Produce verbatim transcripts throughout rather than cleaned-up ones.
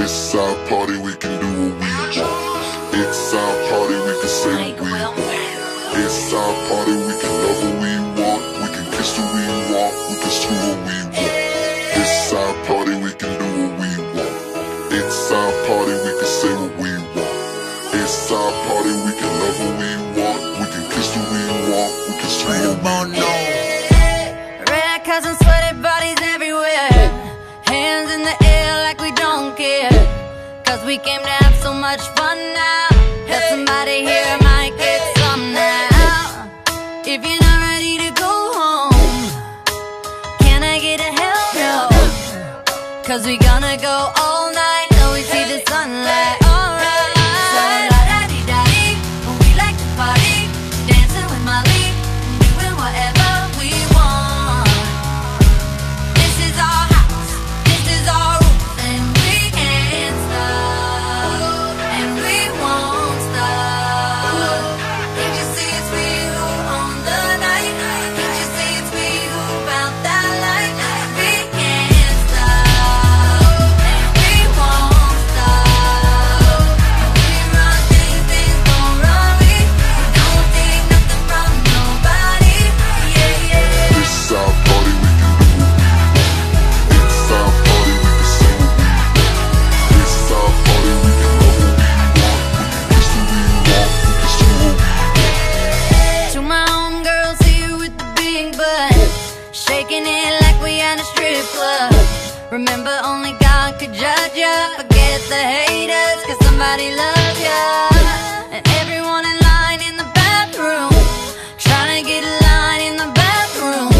It's our party, we can do what we want. It's our party, we can say what we want. It's our party, we can love what we want. We can kiss who we want, we can screw what we want. It's our party, we can do what we want. It's our party, we can say what we want. It's our party, we can love what we want. We can kiss who we want, we can screw what we want. Red cousins, sweaty bodies everywhere. Hands in the air like we don't care. Cause we came to have so much fun now. That somebody here might get some now. If you're not ready to go home, can I get a hell no? Cause we gonna go all night till we see the sunlight. Alright. So la-da-dee-da-dee, we like to party, dancing with Molly, doing whatever we want. This is our house, this is our rules, and we can't stop, and we won't stop. Can't you see it's we who own the night? Can't you see it's we who found that light? We can't stop, and we won't stop. We run things, things don't run we. We don't take nothing from nobody. Yeah, yeah. It's our party, we can do what we want. It's our party, we can say what we want. It's our party, we can love what we want. We can kiss who we want, we can screw what we want. To my homegirls here with the big butt, shaking it like we at a strip club. Remember, only God could judge ya. Forget the haters, cause somebody loves ya. And everyone in line in the bathroom, trying to get a line in the bathroom.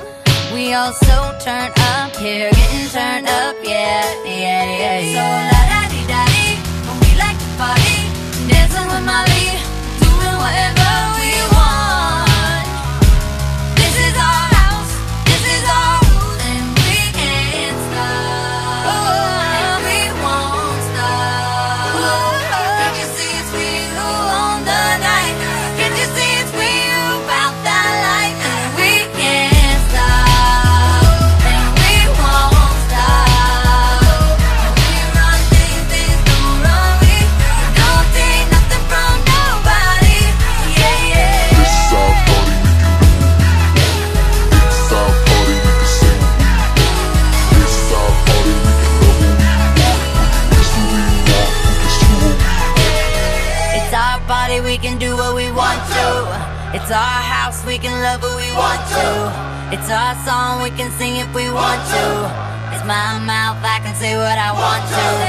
We all so turned up here, getting turned up, yeah, yeah, yeah, yeah. So la-da-dee-da-dee, we like to party, dancing with Molly, doing whatever we want. This is our house, this is our rules, and we can't stop, and we won't stop. Can't you see it's we who own the night? Can't you see it's we who found that light? And we can't stop, and we won't stop. We run things, things don't run we. Don't take nothing from nobody. Yeah, yeah. It's our party, we can do what we want. It's our party, we can say what we want. It's our party, we can love what we want. We can kiss who we want, we can screw what we want. It's our party, we can do what we want to. It's our house, we can love who we want to. It's our song, we can sing if we want to. It's my mouth, I can say what I want to.